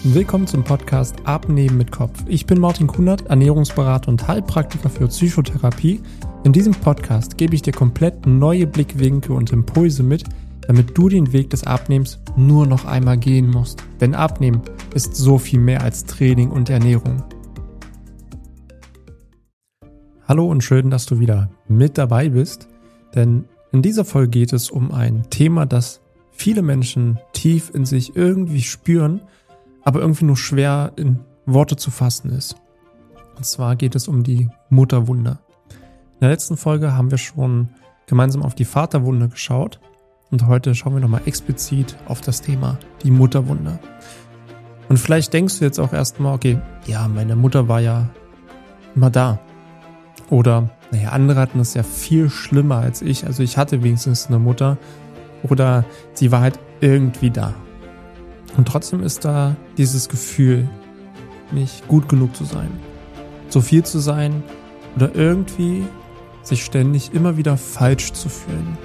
Willkommen zum Podcast Abnehmen mit Kopf. Ich bin Martin Kunert, Ernährungsberater und Heilpraktiker für Psychotherapie. In diesem Podcast gebe ich dir komplett neue Blickwinkel und Impulse mit, damit du den Weg des Abnehmens nur noch einmal gehen musst. Denn Abnehmen ist so viel mehr als Training und Ernährung. Hallo und schön, dass du wieder mit dabei bist, denn in dieser Folge geht es um ein Thema, das viele Menschen tief in sich irgendwie spüren, aber irgendwie nur schwer in Worte zu fassen ist. Und zwar geht es um die Mutterwunde. In der letzten Folge haben wir schon gemeinsam auf die Vaterwunde geschaut und heute schauen wir nochmal explizit auf das Thema die Mutterwunde. Und vielleicht denkst du jetzt auch erstmal, okay, ja, meine Mutter war ja immer da. Oder, andere hatten es ja viel schlimmer als ich, also ich hatte wenigstens eine Mutter. Oder sie war halt irgendwie da. Und trotzdem ist da dieses Gefühl, nicht gut genug zu sein, zu viel zu sein oder irgendwie sich ständig immer wieder falsch zu fühlen.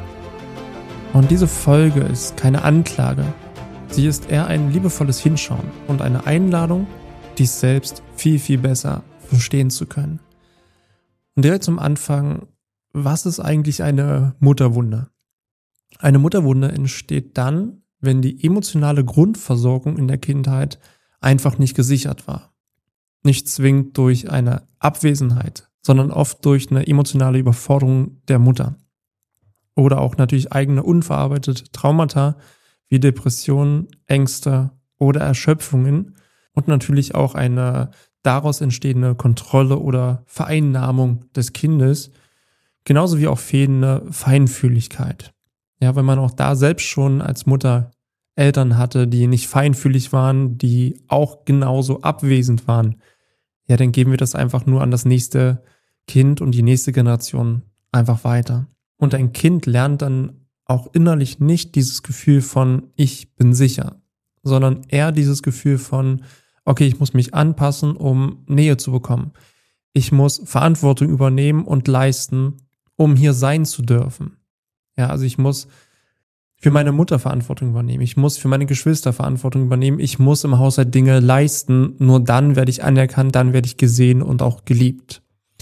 Und diese Folge ist keine Anklage. Sie ist eher ein liebevolles Hinschauen und eine Einladung, dies selbst viel, viel besser verstehen zu können. Und direkt zum Anfang, was ist eigentlich eine Mutterwunde? Eine Mutterwunde entsteht dann, wenn die emotionale Grundversorgung in der Kindheit einfach nicht gesichert war. Nicht zwingend durch eine Abwesenheit, sondern oft durch eine emotionale Überforderung der Mutter. Oder auch natürlich eigene unverarbeitete Traumata wie Depressionen, Ängste oder Erschöpfungen und natürlich auch eine daraus entstehende Kontrolle oder Vereinnahmung des Kindes, genauso wie auch fehlende Feinfühligkeit. Ja, wenn man auch da selbst schon als Mutter Eltern hatte, die nicht feinfühlig waren, die auch genauso abwesend waren, ja, dann geben wir das einfach nur an das nächste Kind und die nächste Generation einfach weiter. Und ein Kind lernt dann auch innerlich nicht dieses Gefühl von ich bin sicher, sondern eher dieses Gefühl von okay, ich muss mich anpassen, um Nähe zu bekommen. Ich muss Verantwortung übernehmen und leisten, um hier sein zu dürfen. Ja, also ich muss für meine Mutter Verantwortung übernehmen. Ich muss für meine Geschwister Verantwortung übernehmen. Ich muss im Haushalt Dinge leisten. Nur dann werde ich anerkannt, dann werde ich gesehen und auch geliebt.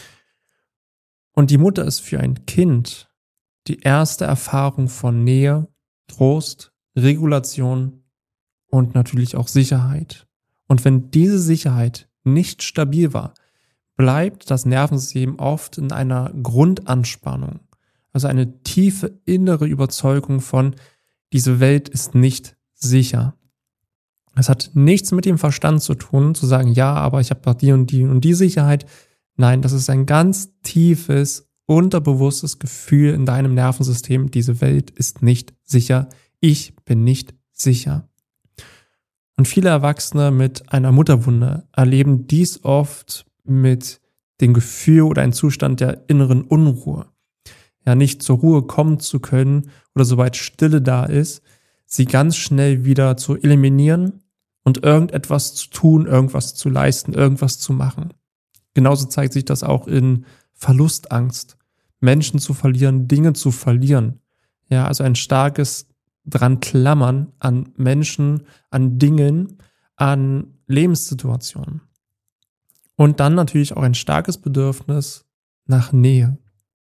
Und die Mutter ist für ein Kind die erste Erfahrung von Nähe, Trost, Regulation und natürlich auch Sicherheit. Und wenn diese Sicherheit nicht stabil war, bleibt das Nervensystem oft in einer Grundanspannung. Also eine tiefe innere Überzeugung von, diese Welt ist nicht sicher. Es hat nichts mit dem Verstand zu tun, zu sagen, ja, aber ich habe doch die und die Sicherheit. Nein, das ist ein ganz tiefes, unterbewusstes Gefühl in deinem Nervensystem. Diese Welt ist nicht sicher. Ich bin nicht sicher. Und viele Erwachsene mit einer Mutterwunde erleben dies oft mit dem Gefühl oder einem Zustand der inneren Unruhe. Ja, nicht zur Ruhe kommen zu können oder sobald Stille da ist, sie ganz schnell wieder zu eliminieren und irgendetwas zu tun, irgendwas zu leisten, irgendwas zu machen. Genauso zeigt sich das auch in Verlustangst, Menschen zu verlieren, Dinge zu verlieren. Ja, also ein starkes dran klammern an Menschen, an Dingen, an Lebenssituationen. Und dann natürlich auch ein starkes Bedürfnis nach Nähe.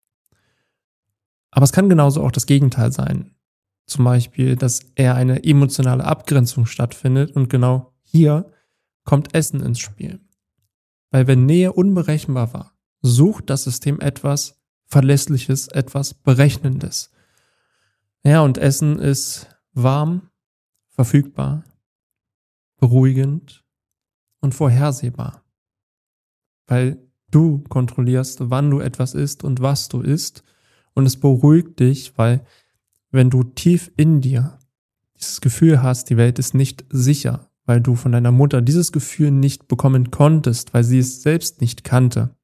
Aber es kann genauso auch das Gegenteil sein. Zum Beispiel, dass eher eine emotionale Abgrenzung stattfindet und genau hier kommt Essen ins Spiel. Weil wenn Nähe unberechenbar war, sucht das System etwas Verlässliches, etwas Berechnendes. Ja, und Essen ist warm, verfügbar, beruhigend und vorhersehbar. Weil du kontrollierst, wann du etwas isst und was du isst. Und es beruhigt dich, weil wenn du tief in dir dieses Gefühl hast, die Welt ist nicht sicher, weil du von deiner Mutter dieses Gefühl nicht bekommen konntest, weil sie es selbst nicht kannte,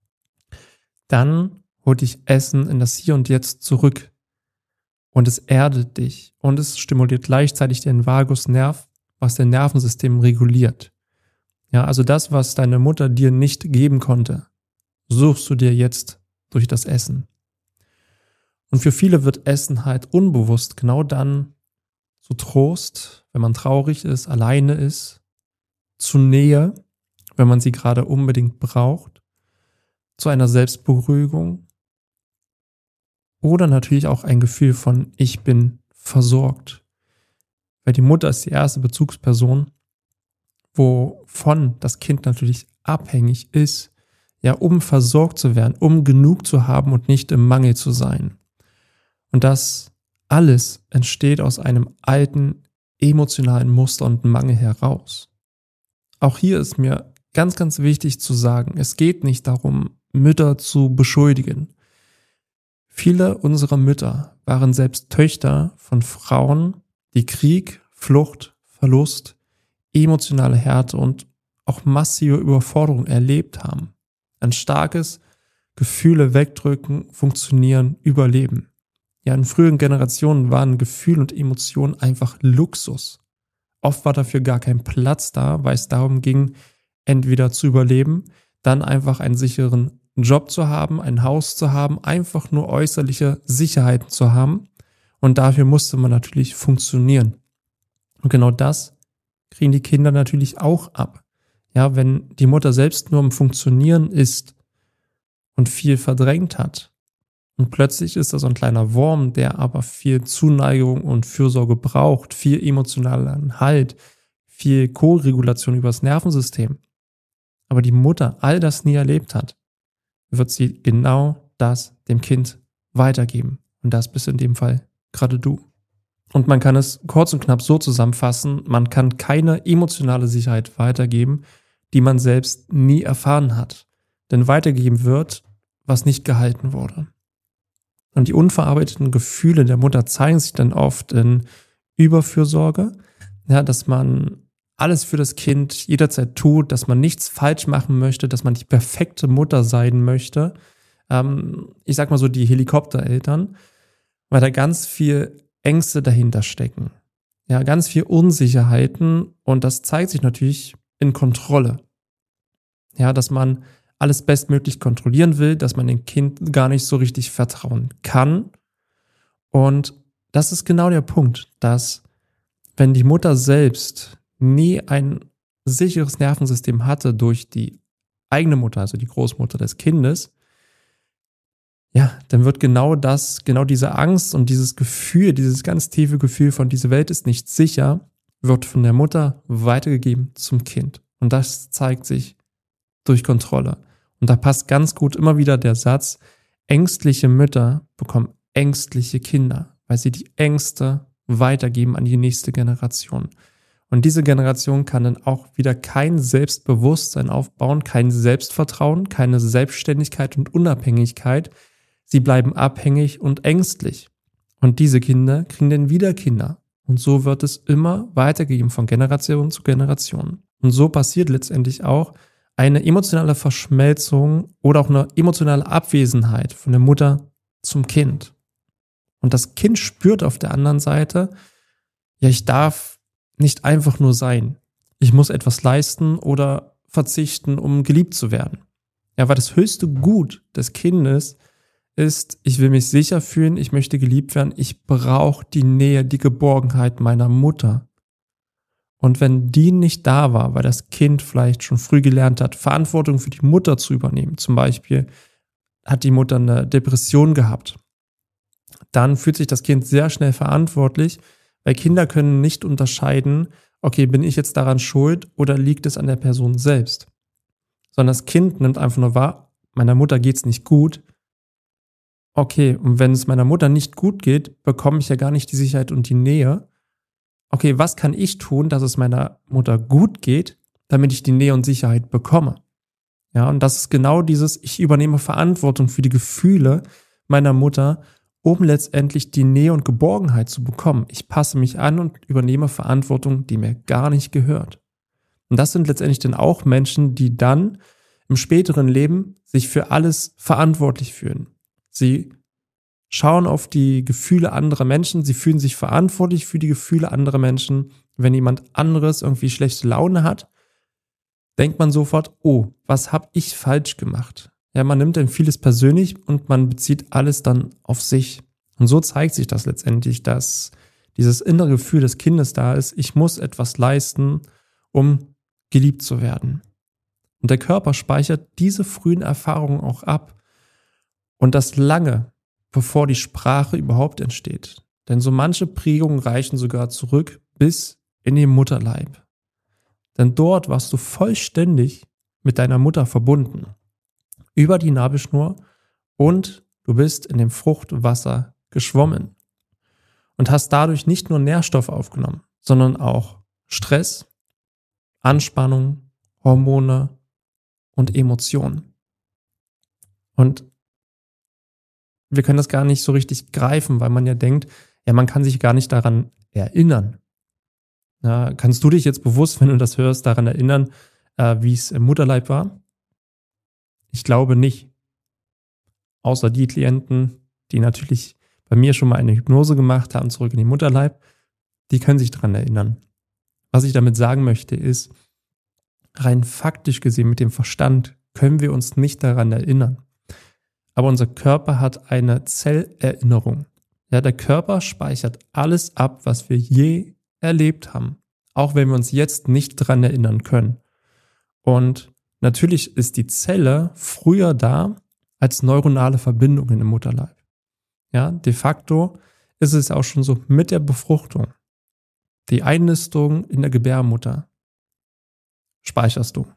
dann holt dich Essen in das Hier und Jetzt zurück. Und es erdet dich und es stimuliert gleichzeitig den Vagusnerv, was dein Nervensystem reguliert. Ja, also das, was deine Mutter dir nicht geben konnte, suchst du dir jetzt durch das Essen. Und für viele wird Essen halt unbewusst genau dann zu Trost, wenn man traurig ist, alleine ist, zu Nähe, wenn man sie gerade unbedingt braucht, zu einer Selbstberuhigung oder natürlich auch ein Gefühl von ich bin versorgt. Weil die Mutter ist die erste Bezugsperson, wovon das Kind natürlich abhängig ist, ja, um versorgt zu werden, um genug zu haben und nicht im Mangel zu sein. Und das alles entsteht aus einem alten emotionalen Muster und Mangel heraus. Auch hier ist mir ganz, ganz wichtig zu sagen, es geht nicht darum, Mütter zu beschuldigen. Viele unserer Mütter waren selbst Töchter von Frauen, die Krieg, Flucht, Verlust, emotionale Härte und auch massive Überforderung erlebt haben. Ein starkes Gefühle wegdrücken, funktionieren, überleben. Ja, in früheren Generationen waren Gefühle und Emotionen einfach Luxus. Oft war dafür gar kein Platz da, weil es darum ging, entweder zu überleben, dann einfach einen sicheren Job zu haben, ein Haus zu haben, einfach nur äußerliche Sicherheiten zu haben. Und dafür musste man natürlich funktionieren. Und genau das kriegen die Kinder natürlich auch ab. Ja, wenn die Mutter selbst nur am Funktionieren ist und viel verdrängt hat und plötzlich ist da so ein kleiner Wurm, der aber viel Zuneigung und Fürsorge braucht, viel emotionalen Halt, viel Co-Regulation übers Nervensystem, aber die Mutter all das nie erlebt hat, wird sie genau das dem Kind weitergeben. Und das bist in dem Fall gerade du. Und man kann es kurz und knapp so zusammenfassen, man kann keine emotionale Sicherheit weitergeben, die man selbst nie erfahren hat. Denn weitergegeben wird, was nicht gehalten wurde. Und die unverarbeiteten Gefühle der Mutter zeigen sich dann oft in Überfürsorge, ja, dass man alles für das Kind jederzeit tut, dass man nichts falsch machen möchte, dass man die perfekte Mutter sein möchte. Ich sag mal so die Helikoptereltern, weil da ganz viel Ängste dahinter stecken. Ja, ganz viel Unsicherheiten und das zeigt sich natürlich in Kontrolle. Ja, dass man alles bestmöglich kontrollieren will, dass man dem Kind gar nicht so richtig vertrauen kann. Und das ist genau der Punkt, dass wenn die Mutter selbst nie ein sicheres Nervensystem hatte durch die eigene Mutter, also die Großmutter des Kindes, ja, dann wird genau diese Angst und dieses Gefühl, dieses ganz tiefe Gefühl von diese Welt ist nicht sicher, wird von der Mutter weitergegeben zum Kind. Und das zeigt sich durch Kontrolle. Und da passt ganz gut immer wieder der Satz, ängstliche Mütter bekommen ängstliche Kinder, weil sie die Ängste weitergeben an die nächste Generation. Und diese Generation kann dann auch wieder kein Selbstbewusstsein aufbauen, kein Selbstvertrauen, keine Selbstständigkeit und Unabhängigkeit. Sie bleiben abhängig und ängstlich. Und diese Kinder kriegen dann wieder Kinder. Und so wird es immer weitergegeben von Generation zu Generation. Und so passiert letztendlich auch eine emotionale Verschmelzung oder auch eine emotionale Abwesenheit von der Mutter zum Kind. Und das Kind spürt auf der anderen Seite, ja, ich darf nicht einfach nur sein. Ich muss etwas leisten oder verzichten, um geliebt zu werden. Ja, weil das höchste Gut des Kindes ist, ich will mich sicher fühlen, ich möchte geliebt werden, ich brauche die Nähe, die Geborgenheit meiner Mutter. Und wenn die nicht da war, weil das Kind vielleicht schon früh gelernt hat, Verantwortung für die Mutter zu übernehmen, zum Beispiel hat die Mutter eine Depression gehabt, dann fühlt sich das Kind sehr schnell verantwortlich, weil Kinder können nicht unterscheiden, okay, bin ich jetzt daran schuld oder liegt es an der Person selbst? Sondern das Kind nimmt einfach nur wahr, meiner Mutter geht's nicht gut. Okay, und wenn es meiner Mutter nicht gut geht, bekomme ich ja gar nicht die Sicherheit und die Nähe. Okay, was kann ich tun, dass es meiner Mutter gut geht, damit ich die Nähe und Sicherheit bekomme? Ja, und das ist genau dieses, ich übernehme Verantwortung für die Gefühle meiner Mutter, um letztendlich die Nähe und Geborgenheit zu bekommen. Ich passe mich an und übernehme Verantwortung, die mir gar nicht gehört. Und das sind letztendlich dann auch Menschen, die dann im späteren Leben sich für alles verantwortlich fühlen. Sie schauen auf die Gefühle anderer Menschen, sie fühlen sich verantwortlich für die Gefühle anderer Menschen. Wenn jemand anderes irgendwie schlechte Laune hat, denkt man sofort, oh, was habe ich falsch gemacht? Ja, man nimmt dann vieles persönlich und man bezieht alles dann auf sich. Und so zeigt sich das letztendlich, dass dieses innere Gefühl des Kindes da ist, ich muss etwas leisten, um geliebt zu werden. Und der Körper speichert diese frühen Erfahrungen auch ab. Und das lange, bevor die Sprache überhaupt entsteht. Denn so manche Prägungen reichen sogar zurück bis in den Mutterleib. Denn dort warst du vollständig mit deiner Mutter verbunden. Über die Nabelschnur und du bist in dem Fruchtwasser geschwommen. Und hast dadurch nicht nur Nährstoffe aufgenommen, sondern auch Stress, Anspannung, Hormone und Emotionen. Und wir können das gar nicht so richtig greifen, weil man ja denkt, ja, man kann sich gar nicht daran erinnern. Ja, kannst du dich jetzt bewusst, wenn du das hörst, daran erinnern, wie es im Mutterleib war? Ich glaube nicht. Außer die Klienten, die natürlich bei mir schon mal eine Hypnose gemacht haben, zurück in den Mutterleib, die können sich daran erinnern. Was ich damit sagen möchte, ist, rein faktisch gesehen mit dem Verstand können wir uns nicht daran erinnern. Aber unser Körper hat eine Zellerinnerung. Ja, der Körper speichert alles ab, was wir je erlebt haben. Auch wenn wir uns jetzt nicht daran erinnern können. Und natürlich ist die Zelle früher da als neuronale Verbindung im Mutterleib. Ja, de facto ist es auch schon so mit der Befruchtung. Die Einnistung in der Gebärmutter speicherst du.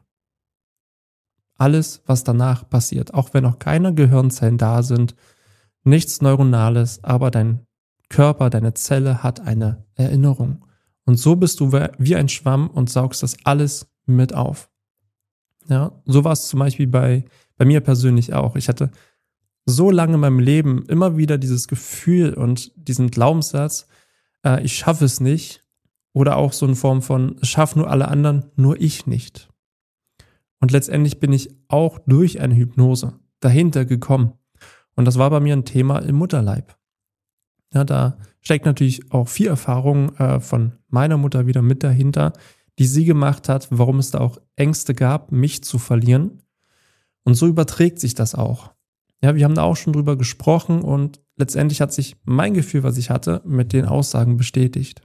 Alles, was danach passiert, auch wenn noch keine Gehirnzellen da sind, nichts Neuronales, aber dein Körper, deine Zelle hat eine Erinnerung. Und so bist du wie ein Schwamm und saugst das alles mit auf. Ja, so war es zum Beispiel bei mir persönlich auch. Ich hatte so lange in meinem Leben immer wieder dieses Gefühl und diesen Glaubenssatz, ich schaffe es nicht. Oder auch so in Form von, es schaffen nur alle anderen, nur ich nicht. Und letztendlich bin ich auch durch eine Hypnose dahinter gekommen. Und das war bei mir ein Thema im Mutterleib. Ja, da steckt natürlich auch viel Erfahrung von meiner Mutter wieder mit dahinter, die sie gemacht hat, warum es da auch Ängste gab, mich zu verlieren. Und so überträgt sich das auch. Ja, wir haben da auch schon drüber gesprochen und letztendlich hat sich mein Gefühl, was ich hatte, mit den Aussagen bestätigt.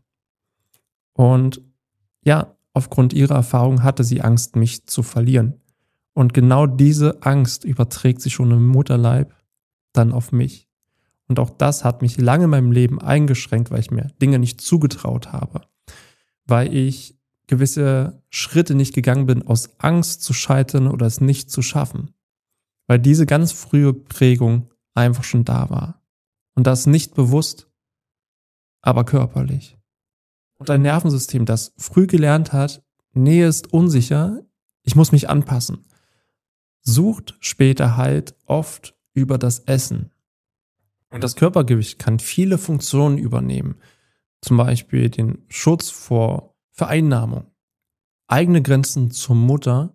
Und ja, aufgrund ihrer Erfahrung hatte sie Angst, mich zu verlieren. Und genau diese Angst überträgt sich schon im Mutterleib dann auf mich. Und auch das hat mich lange in meinem Leben eingeschränkt, weil ich mir Dinge nicht zugetraut habe. Weil ich gewisse Schritte nicht gegangen bin, aus Angst zu scheitern oder es nicht zu schaffen. Weil diese ganz frühe Prägung einfach schon da war. Und das nicht bewusst, aber körperlich. Und ein Nervensystem, das früh gelernt hat, Nähe ist unsicher, ich muss mich anpassen, sucht später halt oft über das Essen. Und das Körpergewicht kann viele Funktionen übernehmen. Zum Beispiel den Schutz vor Vereinnahmung, eigene Grenzen zur Mutter,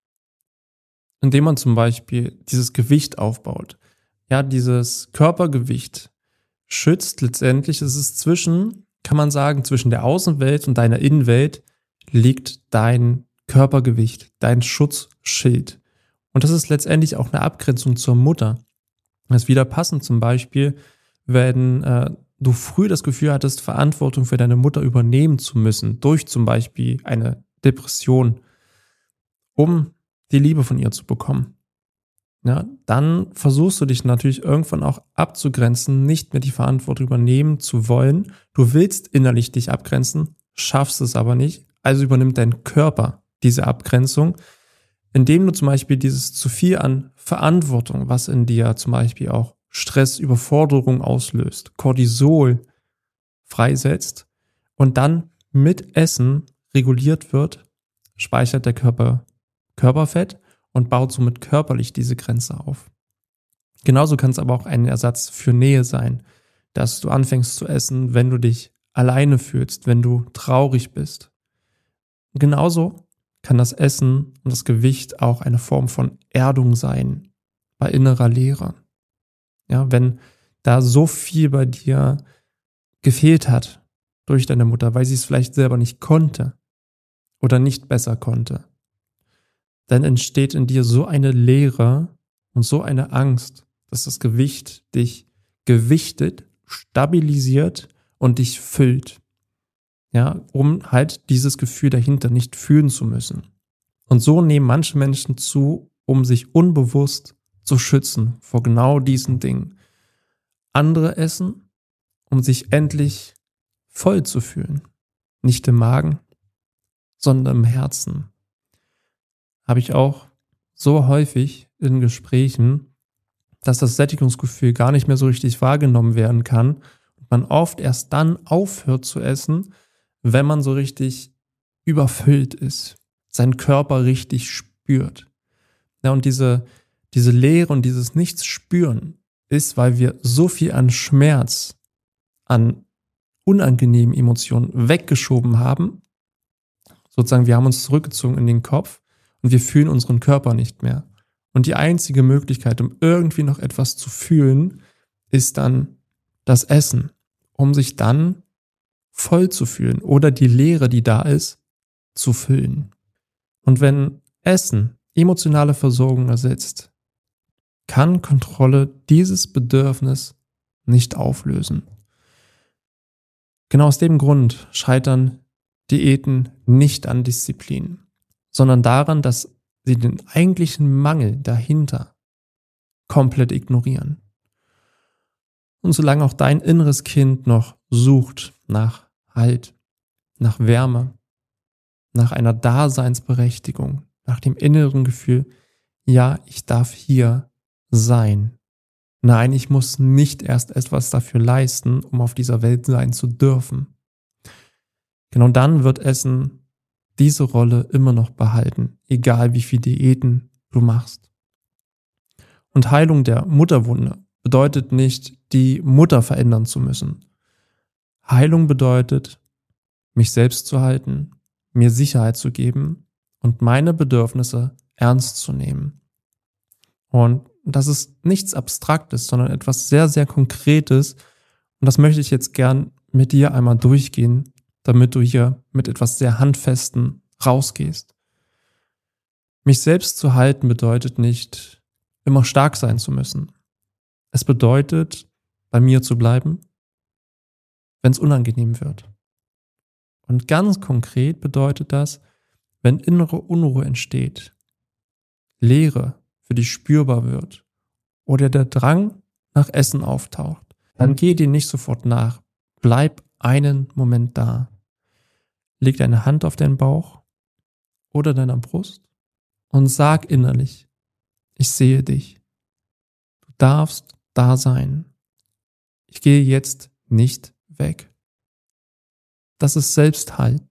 indem man zum Beispiel dieses Gewicht aufbaut. Ja, dieses Körpergewicht schützt letztendlich, es ist kann man sagen, zwischen der Außenwelt und deiner Innenwelt liegt dein Körpergewicht, dein Schutzschild. Und das ist letztendlich auch eine Abgrenzung zur Mutter. Das ist wieder passend zum Beispiel, wenn du früh das Gefühl hattest, Verantwortung für deine Mutter übernehmen zu müssen, durch zum Beispiel eine Depression, um die Liebe von ihr zu bekommen. Ja, dann versuchst du dich natürlich irgendwann auch abzugrenzen, nicht mehr die Verantwortung übernehmen zu wollen. Du willst innerlich dich abgrenzen, schaffst es aber nicht. Also übernimmt dein Körper diese Abgrenzung, indem du zum Beispiel dieses zu viel an Verantwortung, was in dir zum Beispiel auch Stress, Überforderung auslöst, Cortisol freisetzt und dann mit Essen reguliert wird, speichert der Körper Körperfett und baut somit körperlich diese Grenze auf. Genauso kann es aber auch ein Ersatz für Nähe sein, dass du anfängst zu essen, wenn du dich alleine fühlst, wenn du traurig bist. Genauso kann das Essen und das Gewicht auch eine Form von Erdung sein, bei innerer Leere. Ja, wenn da so viel bei dir gefehlt hat durch deine Mutter, weil sie es vielleicht selber nicht konnte oder nicht besser konnte, dann entsteht in dir so eine Leere und so eine Angst, dass das Gewicht dich gewichtet, stabilisiert und dich füllt. Ja, um halt dieses Gefühl dahinter nicht fühlen zu müssen. Und so nehmen manche Menschen zu, um sich unbewusst zu schützen vor genau diesen Dingen. Andere essen, um sich endlich voll zu fühlen. Nicht im Magen, sondern im Herzen. Habe ich auch so häufig in Gesprächen, dass das Sättigungsgefühl gar nicht mehr so richtig wahrgenommen werden kann und man oft erst dann aufhört zu essen, wenn man so richtig überfüllt ist, seinen Körper richtig spürt. Ja, und diese Leere und dieses Nichts spüren ist, weil wir so viel an Schmerz, an unangenehmen Emotionen weggeschoben haben. Sozusagen, wir haben uns zurückgezogen in den Kopf und wir fühlen unseren Körper nicht mehr. Und die einzige Möglichkeit, um irgendwie noch etwas zu fühlen, ist dann das Essen, um sich dann voll zu fühlen oder die Leere, die da ist, zu füllen. Und wenn Essen emotionale Versorgung ersetzt, kann Kontrolle dieses Bedürfnis nicht auflösen. Genau aus dem Grund scheitern Diäten nicht an Disziplin, sondern daran, dass sie den eigentlichen Mangel dahinter komplett ignorieren. Und solange auch dein inneres Kind noch sucht nach Halt, nach Wärme, nach einer Daseinsberechtigung, nach dem inneren Gefühl, ja, ich darf hier sein. Nein, ich muss nicht erst etwas dafür leisten, um auf dieser Welt sein zu dürfen. Genau dann wird Essen diese Rolle immer noch behalten, egal wie viele Diäten du machst. Und Heilung der Mutterwunde bedeutet nicht, die Mutter verändern zu müssen. Heilung bedeutet, mich selbst zu halten, mir Sicherheit zu geben und meine Bedürfnisse ernst zu nehmen. Und das ist nichts Abstraktes, sondern etwas sehr, sehr Konkretes. Und das möchte ich jetzt gern mit dir einmal durchgehen, damit du hier mit etwas sehr Handfestem rausgehst. Mich selbst zu halten bedeutet nicht, immer stark sein zu müssen. Es bedeutet, bei mir zu bleiben, wenn es unangenehm wird. Und ganz konkret bedeutet das, wenn innere Unruhe entsteht, Leere für dich spürbar wird oder der Drang nach Essen auftaucht, dann geh dir nicht sofort nach. Bleib einen Moment da. Leg deine Hand auf deinen Bauch oder deiner Brust und sag innerlich, ich sehe dich. Du darfst da sein. Ich gehe jetzt nicht weg. Das ist Selbsthalt.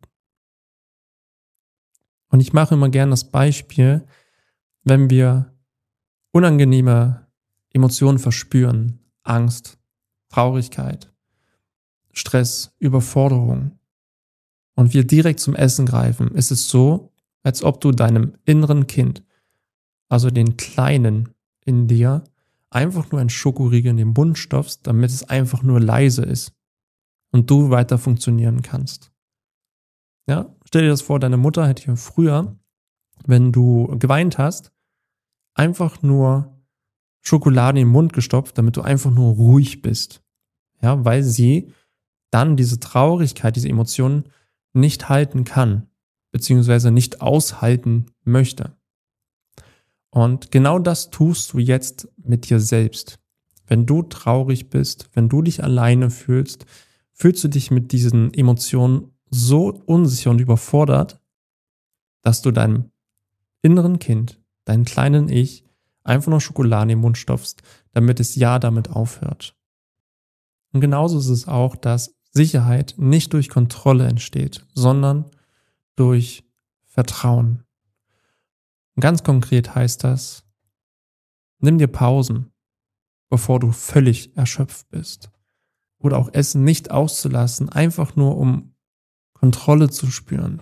Und ich mache immer gern das Beispiel, wenn wir unangenehme Emotionen verspüren, Angst, Traurigkeit, Stress, Überforderung und wir direkt zum Essen greifen, ist es so, als ob du deinem inneren Kind, also den Kleinen in dir, einfach nur ein Schokoriegel in den Mund stopfst, damit es einfach nur leise ist und du weiter funktionieren kannst. Ja, stell dir das vor, deine Mutter hätte dir früher, wenn du geweint hast, einfach nur Schokolade in den Mund gestopft, damit du einfach nur ruhig bist. Ja, weil sie dann diese Traurigkeit, diese Emotionen nicht halten kann, beziehungsweise nicht aushalten möchte. Und genau das tust du jetzt mit dir selbst. Wenn du traurig bist, wenn du dich alleine fühlst, fühlst du dich mit diesen Emotionen so unsicher und überfordert, dass du deinem inneren Kind, deinem kleinen Ich, einfach nur Schokolade in den Mund stopfst, damit es ja damit aufhört. Und genauso ist es auch, dass Sicherheit nicht durch Kontrolle entsteht, sondern durch Vertrauen. Und ganz konkret heißt das, nimm dir Pausen, bevor du völlig erschöpft bist. Oder auch Essen nicht auszulassen, einfach nur um Kontrolle zu spüren.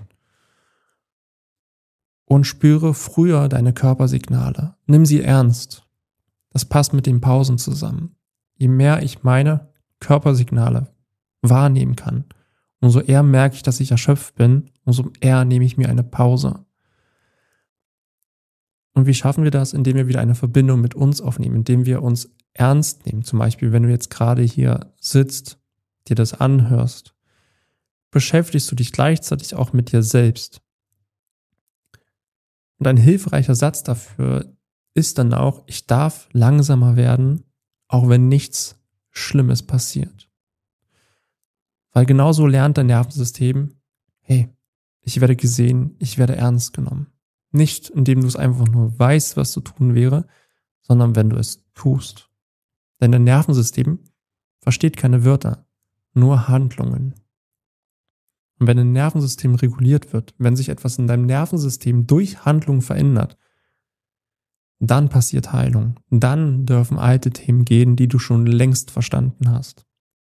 Und spüre früher deine Körpersignale. Nimm sie ernst. Das passt mit den Pausen zusammen. Je mehr ich meine Körpersignale wahrnehmen kann, umso eher merke ich, dass ich erschöpft bin, umso eher nehme ich mir eine Pause. Und wie schaffen wir das? Indem wir wieder eine Verbindung mit uns aufnehmen, indem wir uns ernst nehmen. Zum Beispiel, wenn du jetzt gerade hier sitzt, dir das anhörst, beschäftigst du dich gleichzeitig auch mit dir selbst. Und ein hilfreicher Satz dafür ist dann auch, ich darf langsamer werden, auch wenn nichts Schlimmes passiert. Weil genauso lernt dein Nervensystem, hey, ich werde gesehen, ich werde ernst genommen. Nicht, indem du es einfach nur weißt, was zu tun wäre, sondern wenn du es tust. Denn dein Nervensystem versteht keine Wörter, nur Handlungen. Und wenn ein Nervensystem reguliert wird, wenn sich etwas in deinem Nervensystem durch Handlung verändert, dann passiert Heilung. Dann dürfen alte Themen gehen, die du schon längst verstanden hast.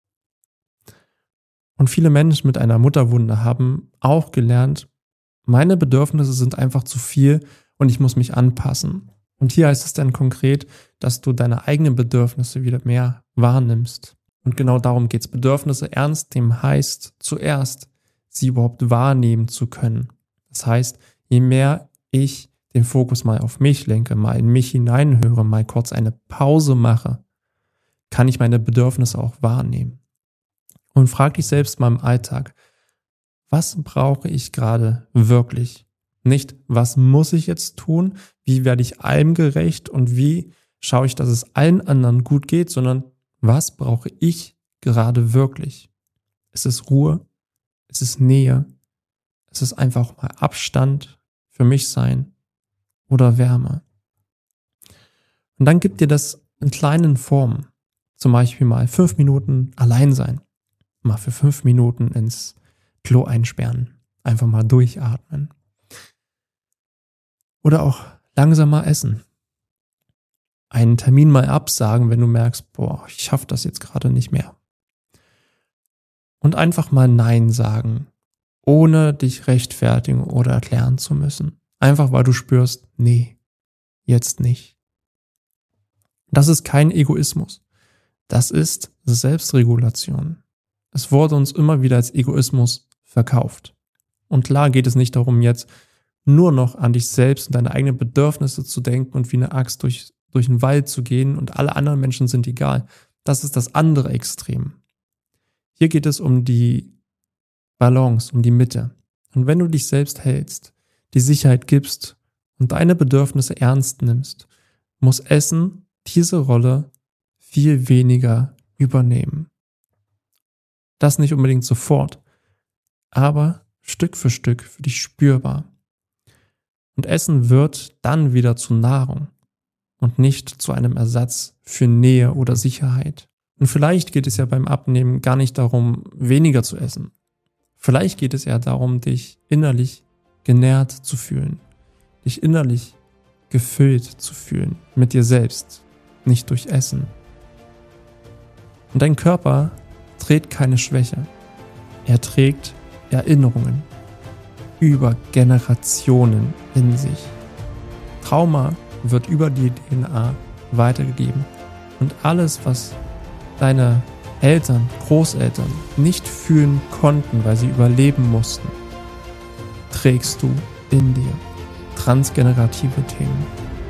Und viele Menschen mit einer Mutterwunde haben auch gelernt, meine Bedürfnisse sind einfach zu viel und ich muss mich anpassen. Und hier heißt es dann konkret, dass du deine eigenen Bedürfnisse wieder mehr wahrnimmst. Und genau darum geht es. Bedürfnisse ernst nehmen heißt zuerst, sie überhaupt wahrnehmen zu können. Das heißt, je mehr ich den Fokus mal auf mich lenke, mal in mich hineinhöre, mal kurz eine Pause mache, kann ich meine Bedürfnisse auch wahrnehmen. Und frag dich selbst mal im Alltag, was brauche ich gerade wirklich? Nicht, was muss ich jetzt tun, wie werde ich allem gerecht und wie schaue ich, dass es allen anderen gut geht, sondern was brauche ich gerade wirklich? Es ist Ruhe, es ist Nähe, es ist einfach mal Abstand für mich sein oder Wärme. Und dann gibt dir das in kleinen Formen, zum Beispiel mal 5 Minuten allein sein, mal für 5 Minuten ins Klo einsperren, einfach mal durchatmen. Oder auch langsamer essen. Einen Termin mal absagen, wenn du merkst, ich schaffe das jetzt gerade nicht mehr. Und einfach mal Nein sagen, ohne dich rechtfertigen oder erklären zu müssen. Einfach weil du spürst, nee, jetzt nicht. Das ist kein Egoismus. Das ist Selbstregulation. Es wurde uns immer wieder als Egoismus verkauft. Und klar geht es nicht darum, jetzt nur noch an dich selbst und deine eigenen Bedürfnisse zu denken und wie eine Axt durch den Wald zu gehen und alle anderen Menschen sind egal. Das ist das andere Extrem. Hier geht es um die Balance, um die Mitte. Und wenn du dich selbst hältst, die Sicherheit gibst und deine Bedürfnisse ernst nimmst, muss Essen diese Rolle viel weniger übernehmen. Das nicht unbedingt sofort, aber Stück für Stück für dich spürbar. Und Essen wird dann wieder zu Nahrung und nicht zu einem Ersatz für Nähe oder Sicherheit. Und vielleicht geht es ja beim Abnehmen gar nicht darum, weniger zu essen. Vielleicht geht es eher darum, dich innerlich genährt zu fühlen, dich innerlich gefüllt zu fühlen mit dir selbst, nicht durch Essen. Und dein Körper trägt keine Schwäche. Er trägt Erinnerungen über Generationen in sich. Trauma wird über die DNA weitergegeben. Und alles, was deine Eltern, Großeltern nicht fühlen konnten, weil sie überleben mussten, trägst du in dir. Transgenerative Themen.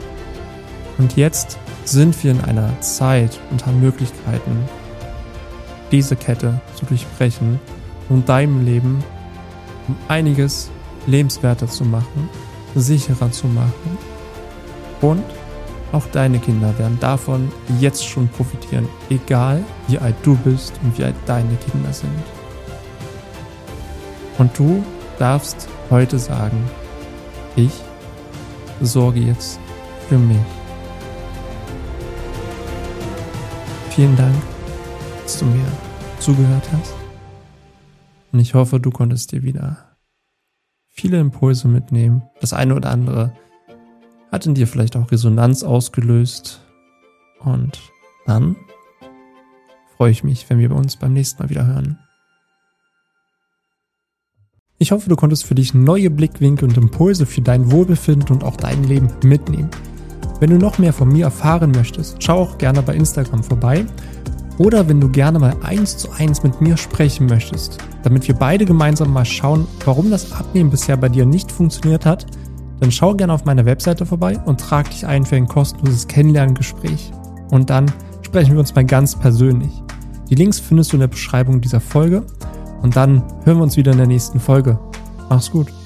Und jetzt sind wir in einer Zeit und haben Möglichkeiten, diese Kette zu durchbrechen und deinem Leben um einiges lebenswerter zu machen, sicherer zu machen und auch deine Kinder werden davon jetzt schon profitieren, egal wie alt du bist und wie alt deine Kinder sind. Und du darfst heute sagen, ich sorge jetzt für mich. Vielen Dank, dass du mir zugehört hast. Und ich hoffe, du konntest dir wieder viele Impulse mitnehmen. Das eine oder andere hat in dir vielleicht auch Resonanz ausgelöst. Und dann freue ich mich, wenn wir uns beim nächsten Mal wieder hören. Ich hoffe, du konntest für dich neue Blickwinkel und Impulse für dein Wohlbefinden und auch dein Leben mitnehmen. Wenn du noch mehr von mir erfahren möchtest, schau auch gerne bei Instagram vorbei. Oder wenn du gerne mal 1:1 mit mir sprechen möchtest, damit wir beide gemeinsam mal schauen, warum das Abnehmen bisher bei dir nicht funktioniert hat, dann schau gerne auf meiner Webseite vorbei und trag dich ein für ein kostenloses Kennenlerngespräch. Und dann sprechen wir uns mal ganz persönlich. Die Links findest du in der Beschreibung dieser Folge und dann hören wir uns wieder in der nächsten Folge. Mach's gut.